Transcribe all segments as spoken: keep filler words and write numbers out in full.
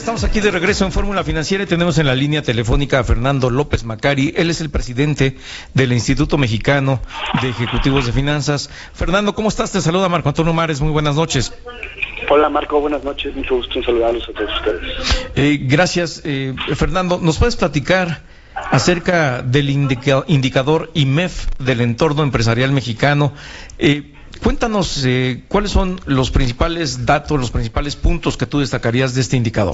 Estamos aquí de regreso en Fórmula Financiera y tenemos en la línea telefónica a Fernando López Macari. Él es el presidente del Instituto Mexicano de Ejecutivos de Finanzas. Fernando, ¿cómo estás? Te saluda Marco Antonio Mares. Muy buenas noches. Hola Marco, buenas noches. Mucho gusto en saludarlos a todos ustedes. Eh, gracias, eh, Fernando. ¿Nos puedes platicar acerca del indica- indicador I M E F del entorno empresarial mexicano? Eh, Cuéntanos eh, cuáles son los principales datos, los principales puntos que tú destacarías de este indicador.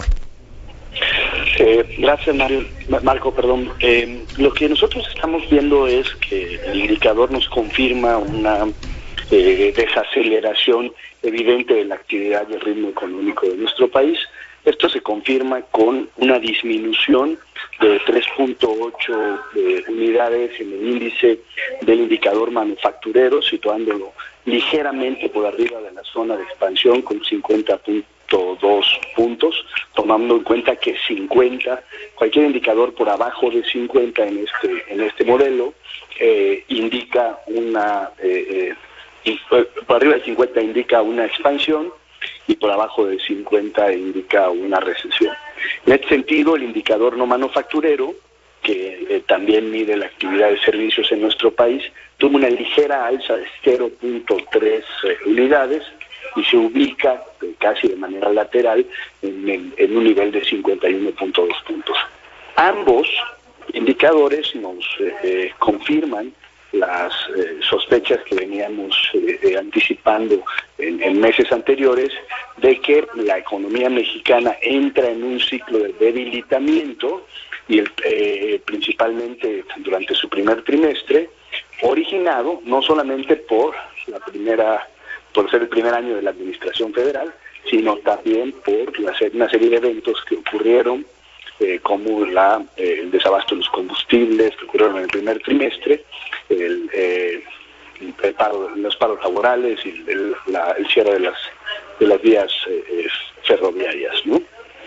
Eh, gracias, Mario, Marco. Perdón. Eh, lo que nosotros estamos viendo es que el indicador nos confirma una eh, desaceleración evidente de la actividad y el ritmo económico de nuestro país. Esto se confirma con una disminución de tres punto ocho eh, unidades en el índice del indicador manufacturero, situándolo ligeramente por arriba de la zona de expansión con cincuenta punto dos puntos, tomando en cuenta que cincuenta, cualquier indicador por abajo de cincuenta en este en este modelo eh, indica una eh, eh, por arriba de cincuenta indica una expansión y por abajo de cincuenta indica una recesión. En este sentido, el indicador no manufacturero, que eh, también mide la actividad de servicios en nuestro país, tuvo una ligera alza de cero punto tres eh, unidades y se ubica eh, casi de manera lateral en, en, en un nivel de cincuenta y uno punto dos puntos. Ambos indicadores nos eh, eh, confirman las eh, sospechas que veníamos eh, eh, anticipando en, en meses anteriores de que la economía mexicana entra en un ciclo de debilitamiento y el, eh, principalmente durante su primer trimestre, originado no solamente por la primera, por ser el primer año de la administración federal, sino también por la, una serie de eventos que ocurrieron, eh, como la, eh, el desabasto de los combustibles que ocurrieron en el primer trimestre, el, eh, el paro, los paros laborales y el, la, el cierre de las de las vías eh, ferroviarias, ¿no?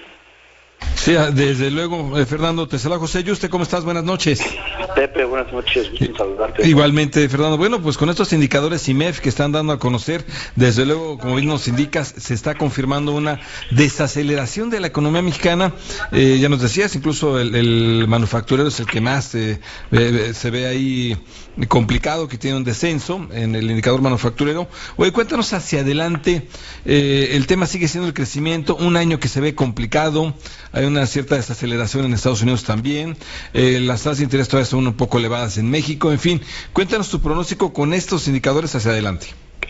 Sí, desde luego, eh, Fernando. Te saluda José Yuste, ¿cómo estás? Buenas noches. Pepe, buenas noches, gusto en saludarte. Igualmente, Fernando. Bueno, pues con estos indicadores I M E F que están dando a conocer, desde luego, como bien nos indicas, se está confirmando una desaceleración de la economía mexicana. Eh, ya nos decías, incluso el, el manufacturero es el que más eh, eh, se ve ahí complicado, que tiene un descenso en el indicador manufacturero. Oye, cuéntanos hacia adelante, eh, el tema sigue siendo el crecimiento, un año que se ve complicado, hay una cierta desaceleración en Estados Unidos también, eh, las tasas de interés todavía son un poco elevadas en México, en fin, cuéntanos tu pronóstico con estos indicadores hacia adelante.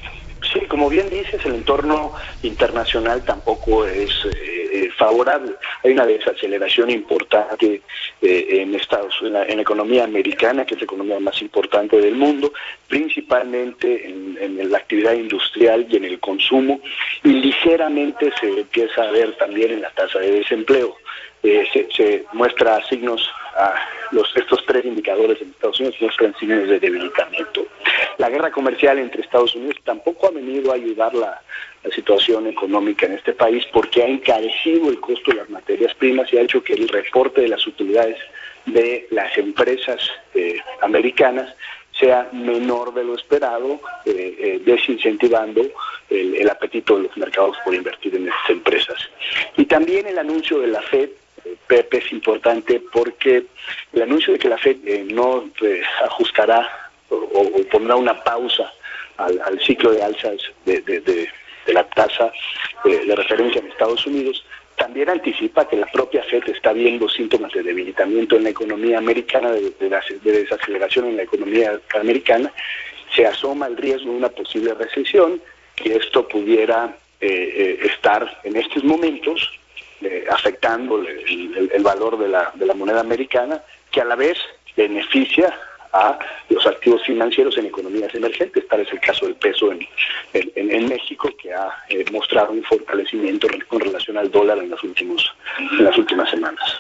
Sí, como bien dices, el entorno internacional tampoco es eh, favorable. Hay una desaceleración importante eh, en Estados en la, en la economía americana, que es la economía más importante del mundo, principalmente en, en la actividad industrial y en el consumo, y ligeramente se empieza a ver también en la tasa de desempleo. Eh, se, se muestra signos, a los estos tres indicadores en Estados Unidos muestran signos de debilitamiento. La guerra comercial entre Estados Unidos tampoco ha venido a ayudar la, la situación económica en este país, porque ha encarecido el costo de las materias primas y ha hecho que el reporte de las utilidades de las empresas eh, americanas sea menor de lo esperado, eh, eh, desincentivando el, el apetito de los mercados por invertir en estas empresas. Y también el anuncio de la Fed, eh, Pepe, es importante porque el anuncio de que la Fed eh, no eh, ajustará o, o pondrá una pausa al, al ciclo de alzas de, de, de, de la tasa eh, de referencia en Estados Unidos, también anticipa que la propia Fed está viendo síntomas de debilitamiento en la economía americana, de, de, de desaceleración en la economía americana. Se asoma el riesgo de una posible recesión, que esto pudiera eh, eh, estar en estos momentos eh, afectando el, el, el valor de la, de la moneda americana, que a la vez beneficia a los activos financieros en economías emergentes. Tal es el caso del peso en, en, en México, que ha eh, mostrado un fortalecimiento con relación al dólar en los últimos en las últimas semanas.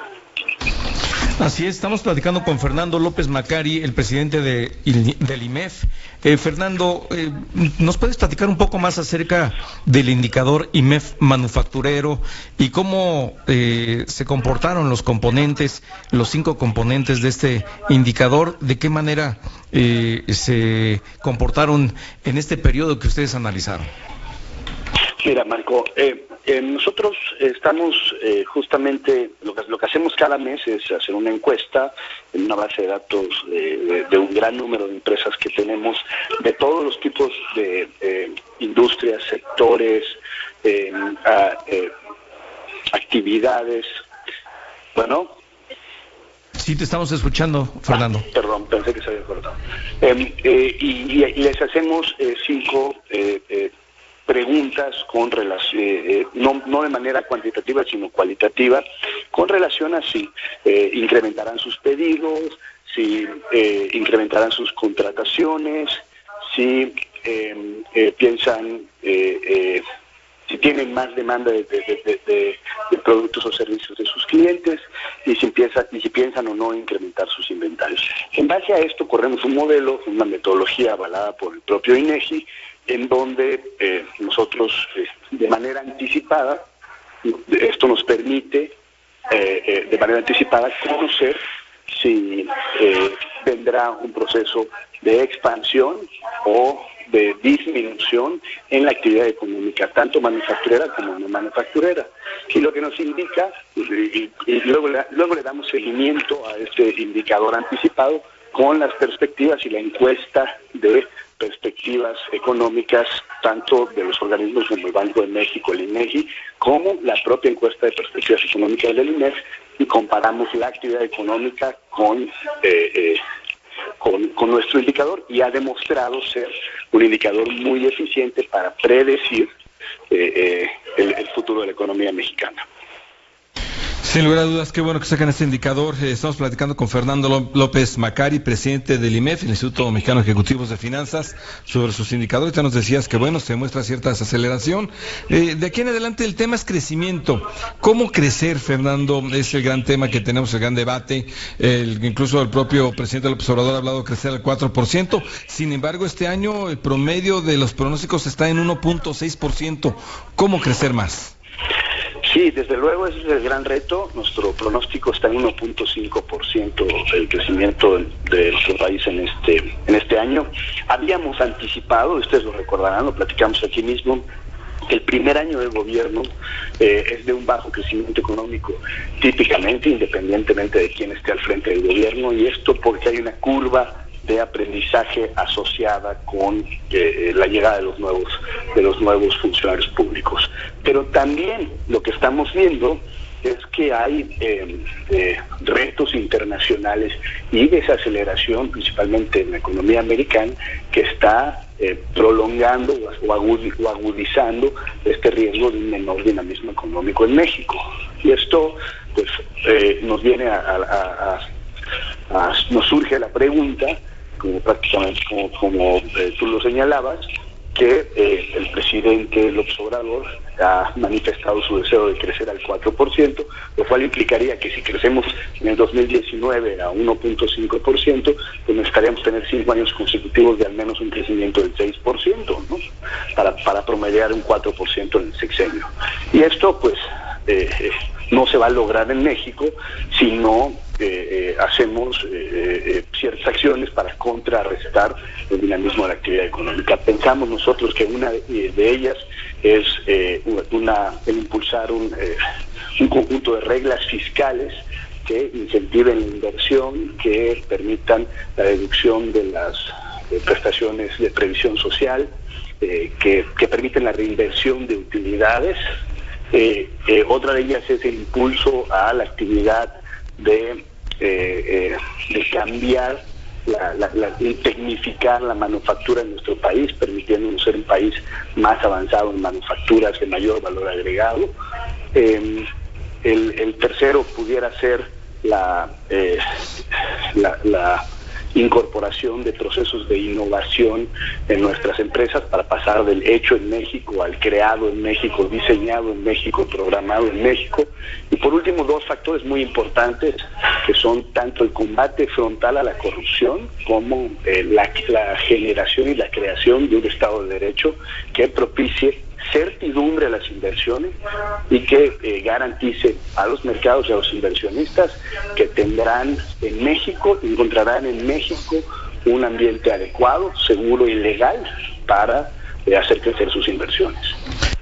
Así es, estamos platicando con Fernando López Macari, el presidente de, del I M E F. Eh, Fernando, eh, ¿nos puedes platicar un poco más acerca del indicador I M E F manufacturero y cómo eh, se comportaron los componentes, los cinco componentes de este indicador? ¿De qué manera eh, se comportaron en este periodo que ustedes analizaron? Mira, Marco, eh, Eh, nosotros estamos eh, justamente, lo que, lo que hacemos cada mes es hacer una encuesta en una base de datos de, de, de un gran número de empresas que tenemos, de todos los tipos de eh, industrias, sectores, eh, a, eh, actividades. Bueno. Sí, te estamos escuchando, Fernando. Ah, perdón, pensé que se había cortado. Eh, eh, y, y les hacemos eh, cinco eh, eh, preguntas con relación, eh, no, no de manera cuantitativa, sino cualitativa, con relación a si eh, incrementarán sus pedidos, si eh, incrementarán sus contrataciones, si eh, eh, piensan... Eh, eh, si tienen más demanda de, de, de, de, de productos o servicios de sus clientes y si, piensa, y si piensan o no incrementar sus inventarios. En base a esto corremos un modelo, una metodología avalada por el propio INEGI, en donde eh, nosotros eh, de manera anticipada, esto nos permite eh, eh, de manera anticipada conocer si eh, vendrá un proceso de expansión o de disminución en la actividad económica, tanto manufacturera como no manufacturera. Y lo que nos indica, y, y, y luego, le, luego le damos seguimiento a este indicador anticipado con las perspectivas y la encuesta de perspectivas económicas, tanto de los organismos como el Banco de México, el INEGI, como la propia encuesta de perspectivas económicas del INEF, y comparamos la actividad económica con... Eh, eh, Con, con nuestro indicador, y ha demostrado ser un indicador muy eficiente para predecir eh, eh, el, el futuro de la economía mexicana. Sin lugar a dudas, qué bueno que sacan este indicador. Eh, estamos platicando con Fernando López Macari, presidente del I M E F, el Instituto Mexicano de Ejecutivos de Finanzas, sobre sus indicadores. Ya nos decías que, bueno, se muestra cierta desaceleración. Eh, de aquí en adelante el tema es crecimiento. ¿Cómo crecer, Fernando? Es el gran tema que tenemos, el gran debate. El, incluso el propio presidente López Obrador ha hablado de crecer al cuatro por ciento. Sin embargo, este año el promedio de los pronósticos está en uno punto seis por ciento. ¿Cómo crecer más? Sí, desde luego ese es el gran reto. Nuestro pronóstico está en uno punto cinco por ciento el crecimiento de nuestro país en este en este año. Habíamos anticipado, ustedes lo recordarán, lo platicamos aquí mismo, que el primer año del gobierno eh, es de un bajo crecimiento económico, típicamente, independientemente de quién esté al frente del gobierno, y esto porque hay una curva de aprendizaje asociada con eh, la llegada de los nuevos de los nuevos funcionarios públicos. Pero también lo que estamos viendo es que hay eh, eh, retos internacionales y desaceleración, principalmente en la economía americana, que está eh, prolongando o agudizando este riesgo de un menor dinamismo económico en México. Y esto pues eh, nos viene a, a, a, a nos surge la pregunta, como prácticamente como, como eh, tú lo señalabas, que eh, el presidente López Obrador ha manifestado su deseo de crecer al cuatro por ciento, lo cual implicaría que si crecemos en el dos mil diecinueve a uno punto cinco por ciento, pues necesitaríamos tener cinco años consecutivos de al menos un crecimiento del seis por ciento, ¿no? Para, para promediar un cuatro por ciento en el sexenio. Y esto, pues, eh, eh, no se va a lograr en México si no eh, eh, hacemos eh, eh, ciertas acciones para contrarrestar el dinamismo de la actividad económica. Pensamos nosotros que una de, de ellas es eh, una, el impulsar un, eh, un conjunto de reglas fiscales que incentiven la inversión, que permitan la deducción de las de prestaciones de previsión social, eh, que, que permiten la reinversión de utilidades. Eh, eh, otra de ellas es el impulso a la actividad de, eh, eh, de cambiar, la, la, la, de tecnificar la manufactura en nuestro país, permitiéndonos ser un país más avanzado en manufacturas de mayor valor agregado. Eh, el, el tercero pudiera ser la, eh, la, la incorporación de procesos de innovación en nuestras empresas para pasar del hecho en México al creado en México, diseñado en México, programado en México. Y por último, dos factores muy importantes que son tanto el combate frontal a la corrupción como eh, la, la generación y la creación de un Estado de Derecho que propicie certidumbre a las inversiones y que eh, garantice a los mercados y a los inversionistas que tendrán en México, encontrarán en México un ambiente adecuado, seguro y legal para eh, hacer crecer sus inversiones.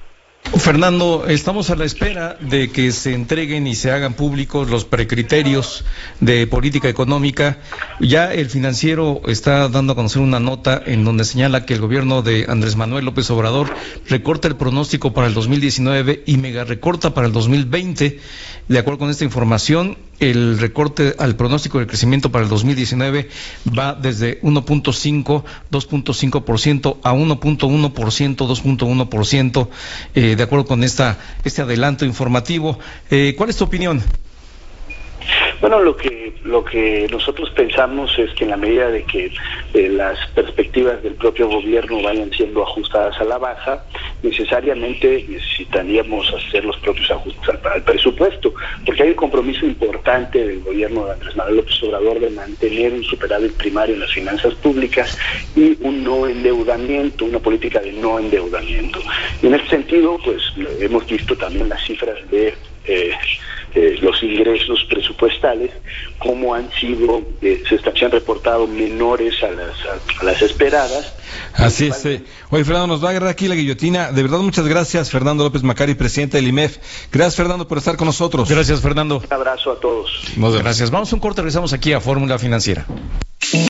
Fernando, estamos a la espera de que se entreguen y se hagan públicos los precriterios de política económica. Ya el Financiero está dando a conocer una nota en donde señala que el gobierno de Andrés Manuel López Obrador recorta el pronóstico para el dos mil diecinueve y mega recorta para el dos mil veinte. De acuerdo con esta información, el recorte al pronóstico de crecimiento para el dos mil diecinueve va desde uno punto cinco, dos punto cinco por ciento a uno punto uno por ciento, dos punto uno por ciento, eh, de acuerdo con esta este adelanto informativo. Eh, ¿Cuál es tu opinión? Bueno, lo que lo que nosotros pensamos es que en la medida de que eh, las perspectivas del propio gobierno vayan siendo ajustadas a la baja, necesariamente necesitaríamos hacer los propios ajustes al, al presupuesto, porque hay un compromiso importante del gobierno de Andrés Manuel López Obrador de mantener un superávit primario en las finanzas públicas y un no endeudamiento, una política de no endeudamiento. Y en este sentido, pues hemos visto también las cifras de eh, Eh, los ingresos presupuestales, como han sido, eh, se, están, se han reportado menores a las, a, a las esperadas. Así es. Eh. Oye, Fernando, nos va a agarrar aquí la guillotina. De verdad, muchas gracias, Fernando López Macari, presidente del I M E F. Gracias, Fernando, por estar con nosotros. Gracias, Fernando. Un abrazo a todos. Gracias. Vamos a un corte, regresamos aquí a Fórmula Financiera.